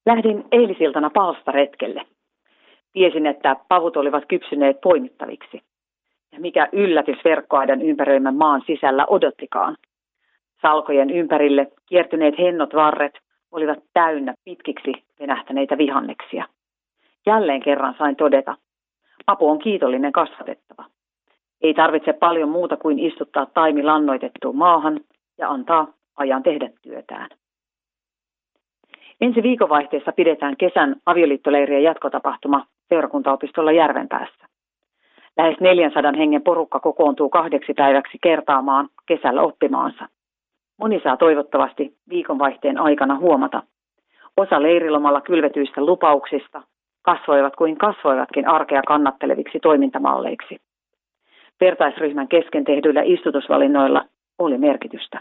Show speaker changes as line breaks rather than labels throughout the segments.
Lähdin eilisiltana palstaretkelle. Tiesin, että pavut olivat kypsyneet poimittaviksi. Ja mikä yllätys verkkoaidan ympäröimän maan sisällä odottikaan. Salkojen ympärille kiertyneet hennot varret olivat täynnä pitkiksi venähtäneitä vihanneksia. Jälleen kerran sain todeta, apu on kiitollinen kasvatettava. Ei tarvitse paljon muuta kuin istuttaa taimi lannoitettuun maahan ja antaa ajan tehdä työtään. Ensi viikonvaihteessa pidetään kesän avioliittoleirien jatkotapahtuma seurakuntaopistolla Järvenpäässä. Lähes 400 hengen porukka kokoontuu 2 päiväksi kertaamaan kesällä oppimaansa. Moni saa toivottavasti viikonvaihteen aikana huomata. Osa leirilomalla kylvetyistä lupauksista kasvoivat kuin kasvoivatkin arkea kannatteleviksi toimintamalleiksi. Vertaisryhmän kesken tehdyillä istutusvalinnoilla oli merkitystä.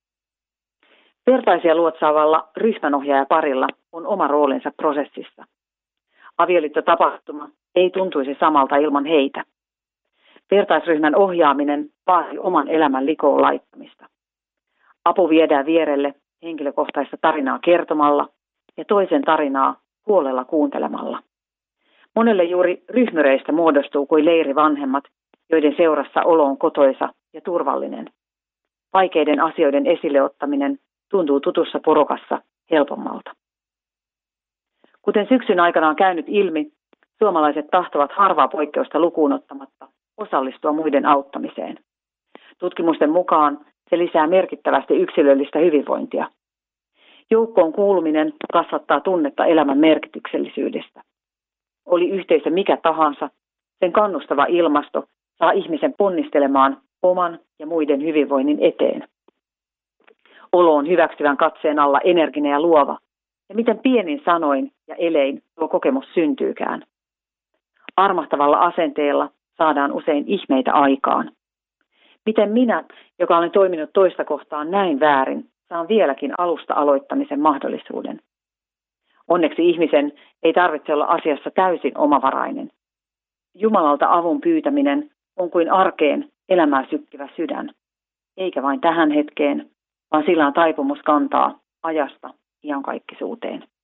Vertaisia luotsaavalla ryhmänohjaajaparilla on oma roolinsa prosessissa. Avioliittotapahtuma ei tuntuisi samalta ilman heitä. Vertaisryhmän ohjaaminen vaatii oman elämän likoon laittamista. Apu viedään vierelle henkilökohtaista tarinaa kertomalla ja toisen tarinaa huolella kuuntelemalla. Monelle juuri ryhmyreistä muodostuu kuin leirivanhemmat, joiden seurassa olo on kotoisa ja turvallinen. Vaikeiden asioiden esille ottaminen tuntuu tutussa porukassa helpommalta. Kuten syksyn aikana on käynyt ilmi, suomalaiset tahtovat harvaa poikkeusta lukuun ottamatta osallistua muiden auttamiseen. Tutkimusten mukaan se lisää merkittävästi yksilöllistä hyvinvointia. Joukkoon kuuluminen kasvattaa tunnetta elämän merkityksellisyydestä. Oli yhteisö mikä tahansa, sen kannustava ilmasto saa ihmisen ponnistelemaan oman ja muiden hyvinvoinnin eteen. Olo on hyväksyvän katseen alla energinen ja luova, ja miten pienin sanoin ja elein tuo kokemus syntyykään. Armahtavalla asenteella saadaan usein ihmeitä aikaan. Miten minä, joka olen toiminut toista kohtaan näin väärin, saan vieläkin alusta aloittamisen mahdollisuuden. Onneksi ihmisen ei tarvitse olla asiassa täysin omavarainen. Jumalalta avun pyytäminen on kuin arkeen elämää sykkivä sydän, eikä vain tähän hetkeen, vaan sillä on taipumus kantaa ajasta iankaikkisuuteen.